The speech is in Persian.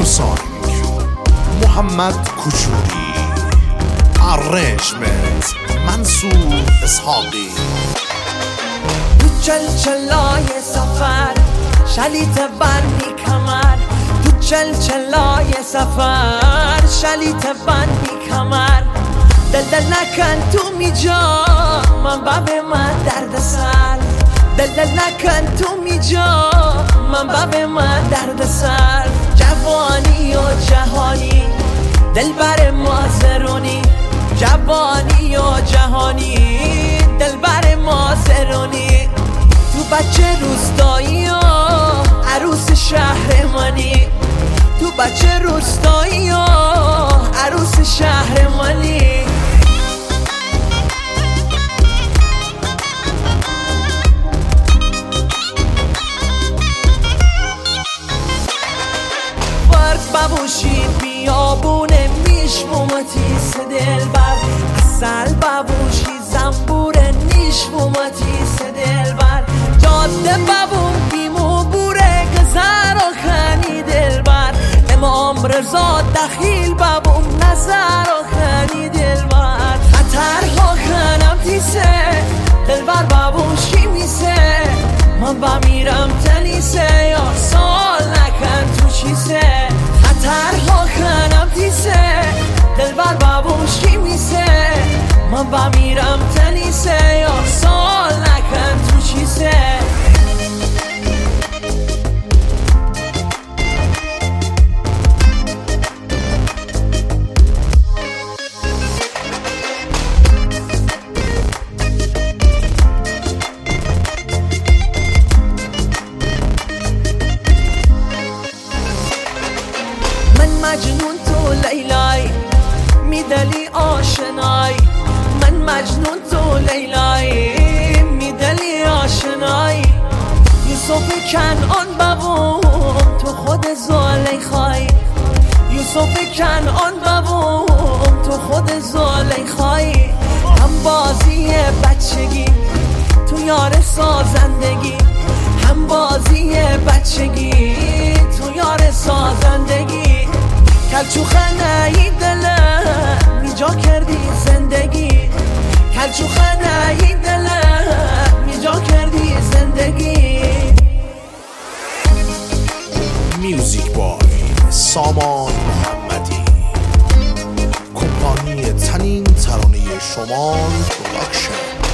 سانگ محمد کوچوری، ارنجمنت منصور اسحاقی. تو چلچلای سفر شلیت بندی کمر، تو چلچلای سفر شلیت بندی کمر. دل نکن تو میجا من باب من درد سر، دل نکن تو میجا من باب من درد سر. جوانی و جهانی دل بر مازرونی، جوانی و جهانی دل بر مازرونی. تو بچه روستایی و عروس شهرمانی، تو بچه روستایی و عروس شهرمانی. ببوشی بیابونه میشمومتیس دل بر، اصل ببوشی زنبوره نیشمومتیس دل بر. جاده ببون بیمو بوره گذر و خنی دل بر، امام رضا دخیل ببون نظر و خنی دل بر. خطرها خنم تیسه دل بر ببوشی میسه، من بمیرم تنیسه یا سال نکن تو چیسه. خطرها خنم تیسه دل بر ببوشی میسه، من بمیرم تنیسه یا سال نکن تو چیسه. مجنون تو لیلای میدلی آشنای، من مجنون تو لیلای میدلی آشنای. یوسف کنعان ببوم تو خود زلیخای، یوسف کنعان ببوم تو خود زلیخای. هم بازی بچگی تو یار سازندگی، هم بازی بچگی تو یار سازندگی. کلچوخنه دلم میجا کردی زندگی، کلچوخنه دلم میجا کردی زندگی. میوزیک بای سامان محمدی، کمپانی تنین ترانه شمال پروداکشن.